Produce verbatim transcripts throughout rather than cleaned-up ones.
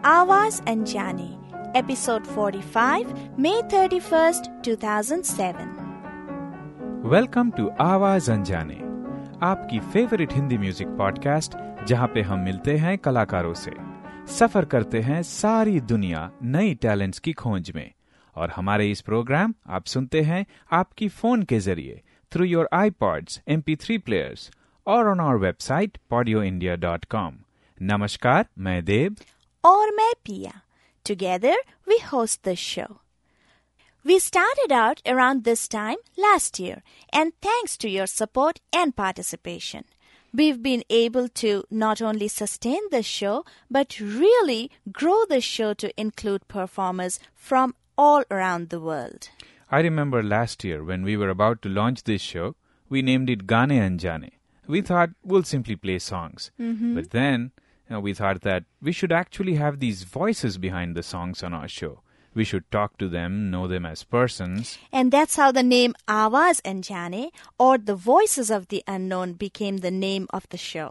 Awaaz Anjane, episode forty-five, May thirty-first, two thousand seven. Welcome to Awaaz Anjane, आपकी favourite Hindi music podcast जहां पे हम मिलते हैं कलाकारों से, सफर करते हैं सारी दुनिया नई टैलेंट्स की खोज में। और हमारे इस प्रोग्राम आप सुनते हैं आपकी फोन के जरिए through your iPods, M P three players और on our website podio india dot com। नमस्कार, मैं देव और मैं पिया। Together we host this show. We started out around this time last year, and thanks to your support and participation, we've been able to not only sustain the show, but really grow the show to include performers from all around the world. I remember last year when we were about to launch this show, we named it Gaane Anjane. We thought we'll simply play songs. Mm-hmm. But then you know, we thought that we should actually have these voices behind the songs on our show. We should talk to them, know them as persons. And that's how the name Awaaz Anjane, or the Voices of the Unknown, became the name of the show.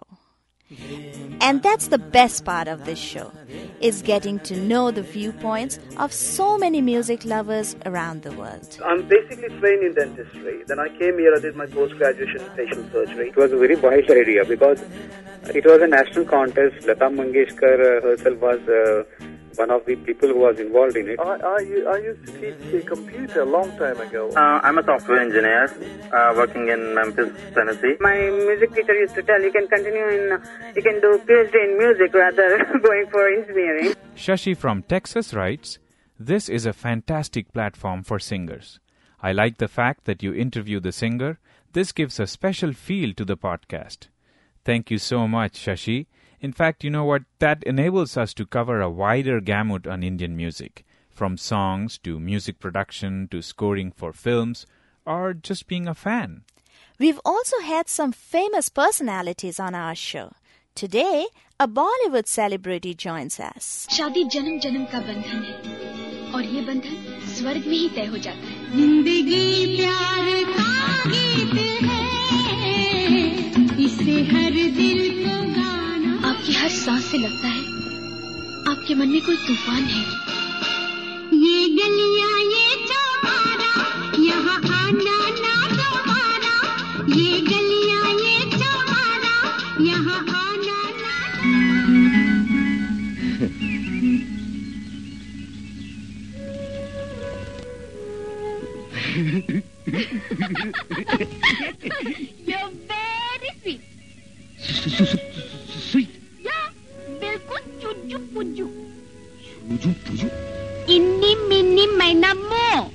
And that's the best part of this show, is getting to know the viewpoints of so many music lovers around the world. I'm basically trained in dentistry. Then I came here, I did my post-graduation in facial surgery. It was a very wild idea because it was a national contest. Lata Mangeshkar uh, herself was uh, one of the people who was involved in it. I, I, I used to teach a computer a long time ago. Uh, I'm a software engineer uh, working in Memphis, Tennessee. My music teacher used to tell you can continue in, uh, you can do PhD in music rather going for engineering. Shashi from Texas writes, "This is a fantastic platform for singers. I like the fact that you interview the singer. This gives a special feel to the podcast." Thank you so much, Shashi. In fact, you know what? That enables us to cover a wider gamut on Indian music, from songs to music production to scoring for films or just being a fan. We've also had some famous personalities on our show. Today, a Bollywood celebrity joins us. शादी जन्म जन्म का बंधन है और ये बंधन स्वर्ग में ही तय हो जाता है। जिंदगी प्यार का गीत है, इसे हर दिल को गाना। आपकी हर सांस से लगता है आपके मन में कोई तूफान है। ये गलियां ये चौबारा, यहाँ आना ना दोबारा। ये गलियां ये चौबारा, यहाँ आना ना। You're very sweet. Sweet? Yeah, बिल्कुल चुजु पुजु। Puju, puju. इन्नी मिन्नी मैना मो।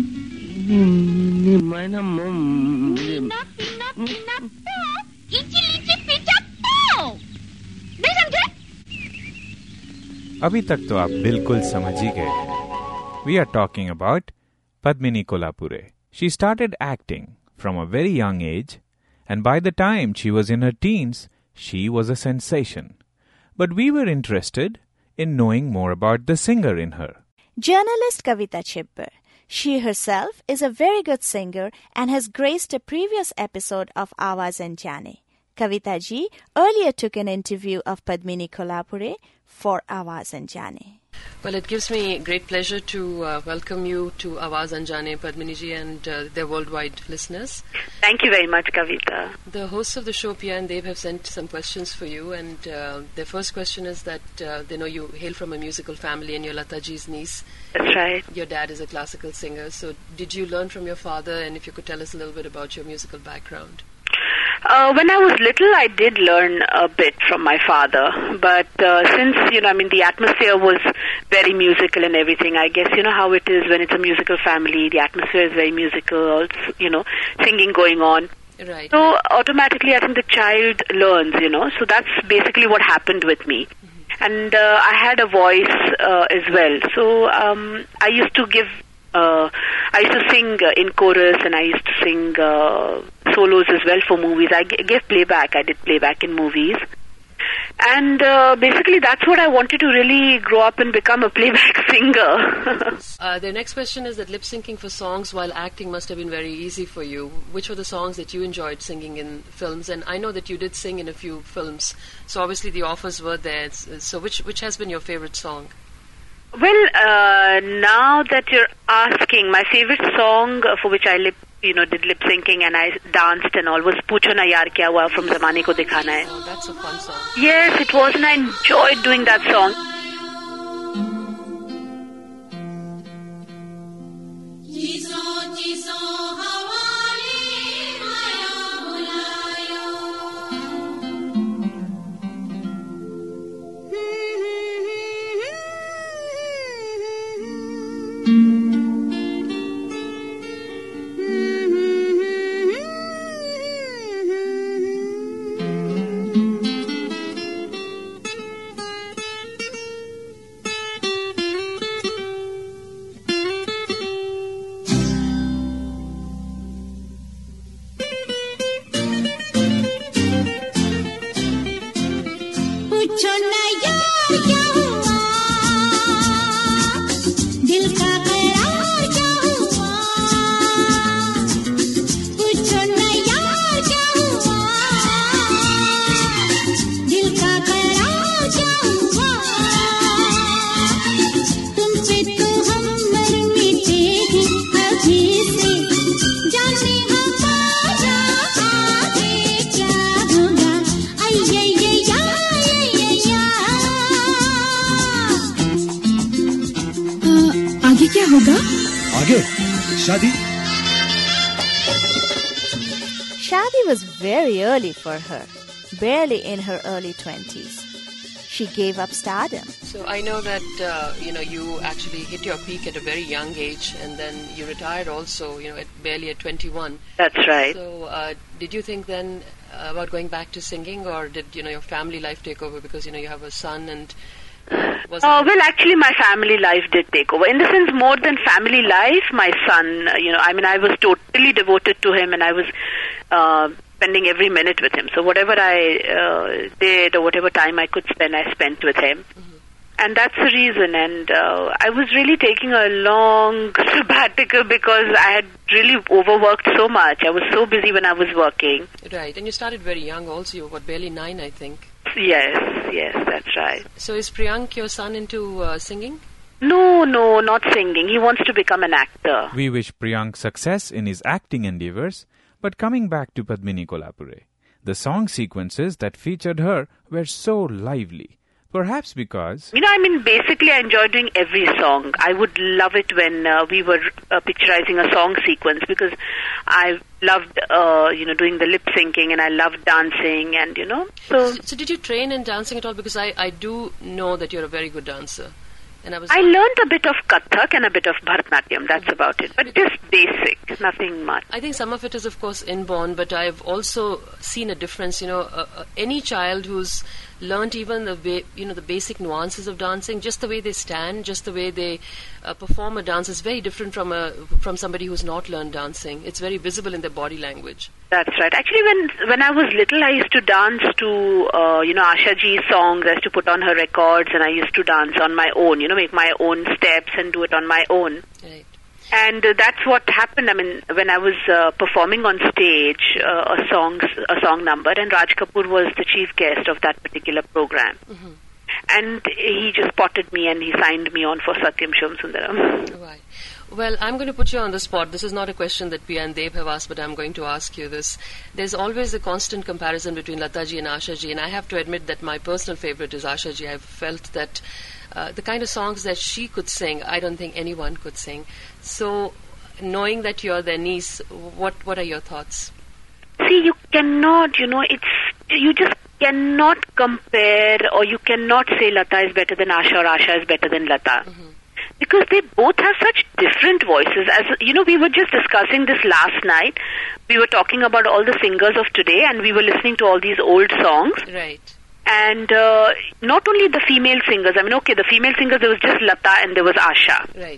Ni maina mom. पीना पीना पीना पो। इची लीची पीचा पो। नहीं समझे? अभी तक तो आप बिल्कुल समझ ही गए हैं. We are talking about Padmini Kolhapure. She started acting from a very young age, and by the time she was in her teens, she was a sensation. But we were interested in knowing more about the singer in her. Journalist Kavita Chibber. She herself is a very good singer and has graced a previous episode of Awaaz Anjane. Kavita ji earlier took an interview of Padmini Kolhapure for Awaaz Anjane. Well, it gives me great pleasure to uh, welcome you to Awaaz Anjane, Padmini ji, and uh, their worldwide listeners. Thank you very much, Kavita. The hosts of the show, Pia and Dev, have sent some questions for you, and uh, their first question is that uh, they know you hail from a musical family and you're Lata ji's niece. That's right. Your dad is a classical singer, so did you learn from your father, and if you could tell us a little bit about your musical background? Uh, when I was little, I did learn a bit from my father, but uh, since, you know, I mean, the atmosphere was very musical and everything, I guess, you know how it is when it's a musical family, the atmosphere is very musical, you know, singing going on. Right. So automatically, I think the child learns, you know, so that's basically what happened with me. Mm-hmm. And uh, I had a voice uh, as well, so um, I used to give Uh, I used to sing uh, in chorus, and I used to sing uh, solos as well for movies. I g- gave playback. I did playback in movies. And uh, basically that's what I wanted to really grow up and become a playback singer. uh, the next question is that lip syncing for songs while acting must have been very easy for you. Which were the songs that you enjoyed singing in films? And I know that you did sing in a few films, so obviously the offers were there. So which which has been your favorite song? Well, uh, now that you're asking, my favorite song for which I lip, you know, did lip syncing and I danced and all was "Pucho Na Yaar Kya Hua" from Zamane Ko Dikhana Hai. Oh, that's a fun song. Yes, it was, and I enjoyed doing that song. आगे शादी. Shadi was very early for her, barely in her early twenties. She gave up stardom. So I know that uh, you know you actually hit your peak at a very young age, and then you retired also, you know, at barely at twenty-one. That's right. So uh, did you think then uh, about going back to singing, or did you know your family life take over because you know you have a son and? Was uh, well, actually, my family life did take over. In the sense, more than family life, my son, uh, you know, I mean, I was totally devoted to him, and I was uh, spending every minute with him. So whatever I uh, did or whatever time I could spend, I spent with him. Mm-hmm. And that's the reason. And uh, I was really taking a long sabbatical because I had really overworked so much. I was so busy when I was working. Right. And you started very young also. You were what, barely nine, I think. Yes, yes, that's right. So is Priyank, your son, into uh, singing? No, no, not singing. He wants to become an actor. We wish Priyank success in his acting endeavors, but coming back to Padmini Kolhapure, the song sequences that featured her were so lively. Perhaps because... You know, I mean, basically I enjoy doing every song. I would love it when uh, we were uh, picturizing a song sequence because I loved, uh, you know, doing the lip syncing and I loved dancing and, you know, so... So, so did you train in dancing at all? Because I, I do know that you're a very good dancer. And I was. I learned a bit of Kathak and a bit of Bharatanatyam, that's about it. But just basic, nothing much. I think some of it is, of course, inborn, but I've also seen a difference. You know, uh, uh, any child who's learned even the way, you know, the basic nuances of dancing, just the way they stand, just the way they uh, perform a dance is very different from a from somebody who's not learned dancing. It's very visible in their body language. That's right. Actually, when when I was little, I used to dance to, uh, you know, Asha Ji's songs. I used to put on her records and I used to dance on my own, you know, make my own steps and do it on my own. Right. And uh, that's what happened. I mean, when I was uh, performing on stage uh, a song, a song number, and Raj Kapoor was the chief guest of that particular program. Mm-hmm. And he just spotted me and he signed me on for Satyam Shivam Sundaram. Right. Well, I'm going to put you on the spot. This is not a question that Pia and Deb have asked, but I'm going to ask you this. There's always a constant comparison between Lataji and Asha Ji, and I have to admit that my personal favorite is Asha Ji. I've felt that uh, the kind of songs that she could sing, I don't think anyone could sing. So, knowing that you're their niece, what what are your thoughts? See, you cannot, you know, it's, you just cannot compare, or you cannot say Lata is better than Asha or Asha is better than Lata. Mm-hmm. Because they both have such different voices. As you know, we were just discussing this last night. We were talking about all the singers of today, and we were listening to all these old songs. Right. And uh, not only the female singers. I mean, okay, the female singers, there was just Lata and there was Asha. Right.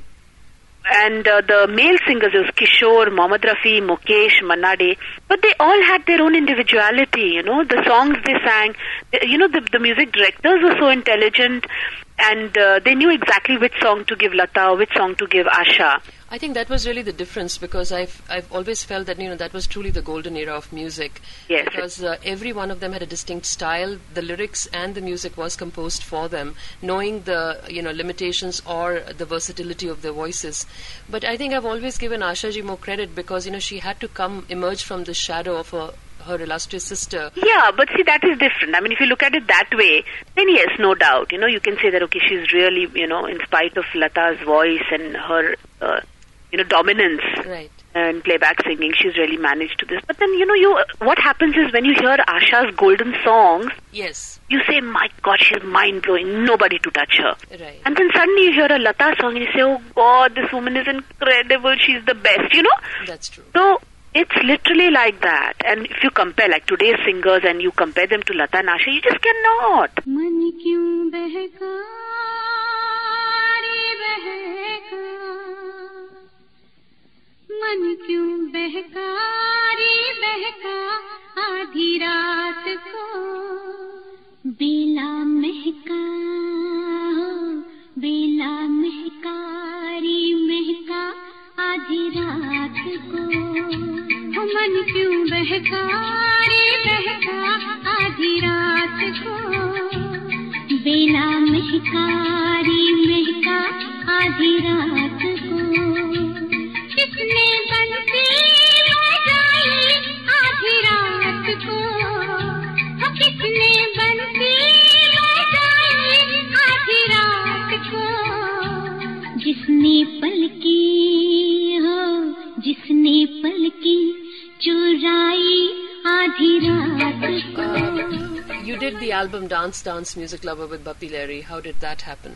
And uh, the male singers, there was Kishore, Mohammad Rafi, Mukesh, Manna Dey. But they all had their own individuality, you know. The songs they sang, you know, the, the music directors were so intelligent. and uh, they knew exactly which song to give Lata, which song to give Asha. I think that was really the difference, because I've I've always felt that, you know, that was truly the golden era of music. Yes. Because uh, every one of them had a distinct style. The lyrics and the music was composed for them, knowing the, you know, limitations or the versatility of their voices. But I think I've always given Asha ji more credit, because, you know, she had to come emerge from the shadow of her her illustrious sister. Yeah, but see, that is different. I mean, if you look at it that way, then yes, no doubt. You know, you can say that, okay, she's really, you know, in spite of Lata's voice and her, uh, you know, dominance right. and playback singing, she's really managed to this. But then, you know, you what happens is when you hear Asha's golden songs, yes, you say, my God, she's mind-blowing, nobody to touch her. Right. And then suddenly you hear a Lata song and you say, oh God, this woman is incredible, she's the best, you know? That's true. So, it's literally like that. And if you compare, like today's singers, and you compare them to Lata and Asha, you just cannot. Man kyun behka, re behka. Man kyun behka, re behka. Aadhi raat ko bela mehka, bela mehka, re mehka. आधी रात को मन क्यों बहका रे बहका आधी रात को बेला महका रे महका आधी रात को किसने बंसी बजाई आधी रात को किसने बंसी बजाई आधी रात को जिसने पलकी जिसने पलकी चुराई आधी रात को. You did the album Dance Dance Music Lover with Bappi Lahiri. How did that happen?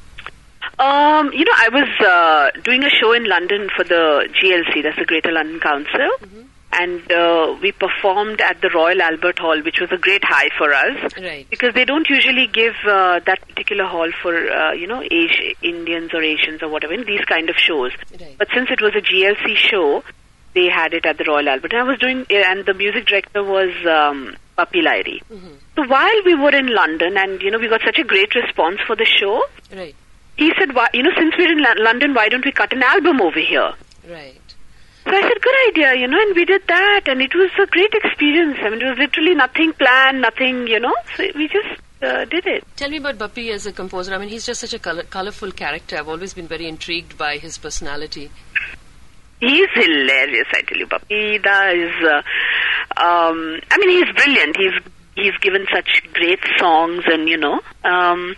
Um, you know, I was uh, doing a show in London for the G L C, that's the Greater London Council, mm-hmm. and uh, we performed at the Royal Albert Hall, which was a great high for us, right. because they don't usually give uh, that particular hall for, uh, you know, Asi- Indians or Asians or whatever, in these kind of shows. Right. But since it was a G L C show, they had it at the Royal Albert. And I was doing, and the music director was um, Bappi Lahiri. Mm-hmm. So while we were in London, and, you know, we got such a great response for the show, right. he said, why, you know, since we're in L- London, why don't we cut an album over here? Right. So I said, good idea, you know, and we did that, and it was a great experience. I mean, it was literally nothing planned, nothing, you know, so we just uh, did it. Tell me about Bappi as a composer. I mean, he's just such a color- colorful character. I've always been very intrigued by his personality. He's hilarious, I tell you, Bappi. That is, uh, um, I mean, he's brilliant. He's he's given such great songs, and, you know, um,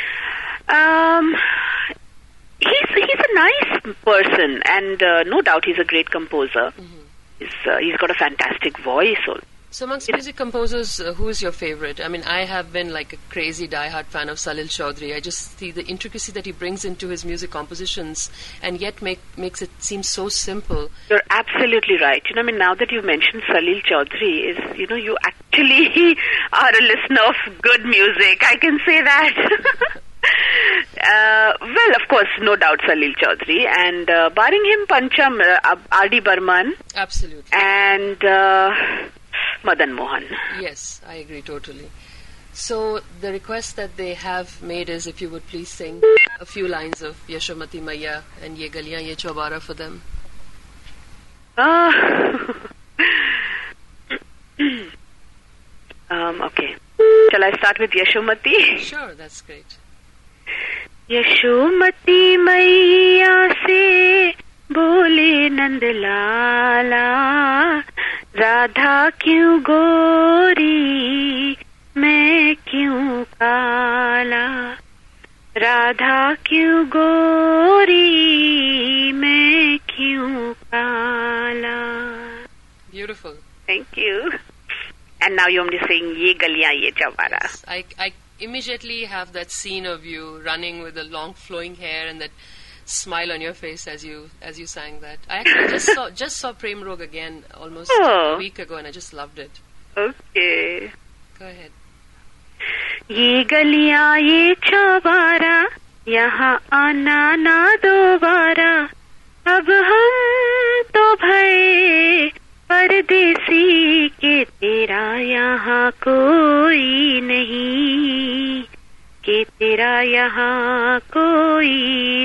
um, he's he's a nice person, and uh, no doubt he's a great composer. Mm-hmm. He's uh, he's got a fantastic voice. Also. So amongst music composers, uh, who is your favorite? I mean, I have been like a crazy diehard fan of Salil Chaudhary. I just see the intricacy that he brings into his music compositions, and yet make makes it seem so simple. You're absolutely right. You know, I mean, now that you mentioned Salil Chaudhary, is you know, you actually are a listener of good music. I can say that. Uh, well, of course, no doubt Salil Chaudhary, and uh, barring him, Pancham, uh, R D Burman. Absolutely. And uh, Madan Mohan. Yes, I agree totally. So the request that they have made is if you would please sing a few lines of Yashomati Maiya and Ye Galiyan Ye Chaubara for them. Uh, um, okay. Shall I start with Yashomati? Sure, that's great. Yashomati मैया से बोले नंद लाला राधा क्यों गोरी मैं क्यों काला राधा क्यों गोरी मैं क्यों काला. Beautiful. Thank you. And now you want me to sing Ye Galiyan Ye Chaubara. Yes, I, I immediately have that scene of you running with the long flowing hair and that smile on your face as you as you sang that. I actually just saw just saw Prem Rog again almost oh. a week ago, and I just loved it. Okay. Go ahead. ये गलियां ये चौबारा यहाँ आना ना दोबारा अब हम तो भये परदेसी के तेरा यहाँ कोई नहीं कि तेरा यहाँ कोई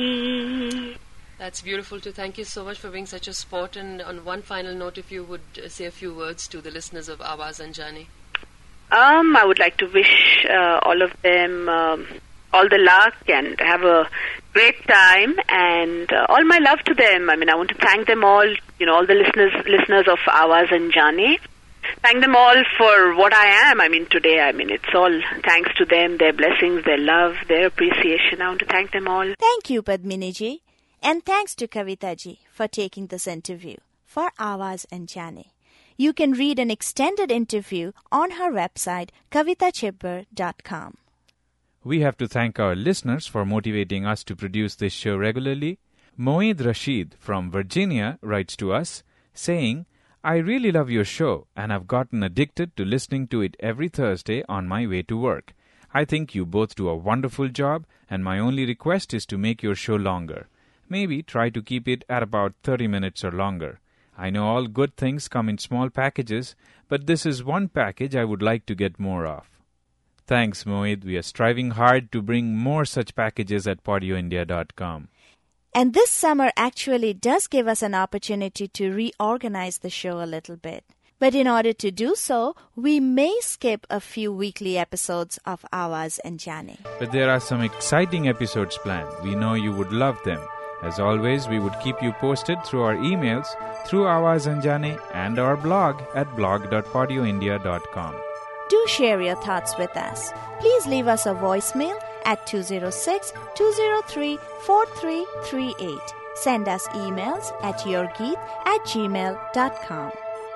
नहीं. That's beautiful too. Thank you so much for being such a sport. And on one final note, if you would uh, say a few words to the listeners of Awaaz Anjane. Um, I would like to wish uh, all of them um, all the luck and have a great time, and uh, all my love to them. I mean, I want to thank them all, you know, all the listeners listeners of Awaaz Anjane. Thank them all for what I am. I mean, today, I mean, it's all thanks to them, their blessings, their love, their appreciation. I want to thank them all. Thank you, Padmini ji. And thanks to Kavita ji for taking this interview for Awaaz Anjane. You can read an extended interview on her website, kavita chibber dot com. We have to thank our listeners for motivating us to produce this show regularly. Moeed Rashid from Virginia writes to us saying, I really love your show and I've gotten addicted to listening to it every Thursday on my way to work. I think you both do a wonderful job, and my only request is to make your show longer. Maybe try to keep it at about thirty minutes or longer. I know all good things come in small packages, but this is one package I would like to get more of. Thanks, Moeed. We are striving hard to bring more such packages at podio india dot com. And this summer actually does give us an opportunity to reorganize the show a little bit. But in order to do so, we may skip a few weekly episodes of Awaaz Anjane. But there are some exciting episodes planned. We know you would love them. As always, we would keep you posted through our emails, through Awaaz Anjane, and our blog at blog dot podio india dot com. Do share your thoughts with us. Please leave us a voicemail at two oh six, two oh three, four three three eight. Send us emails at yourgeet at gmail dot com.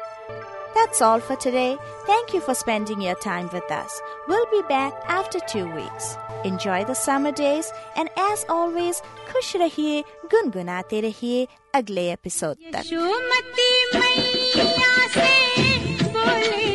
That's all for today. Thank you for spending your time with us. We'll be back after two weeks. Enjoy the summer days, and as always, खुश रहिए, गुनगुनाते रहिए अगले episode तक.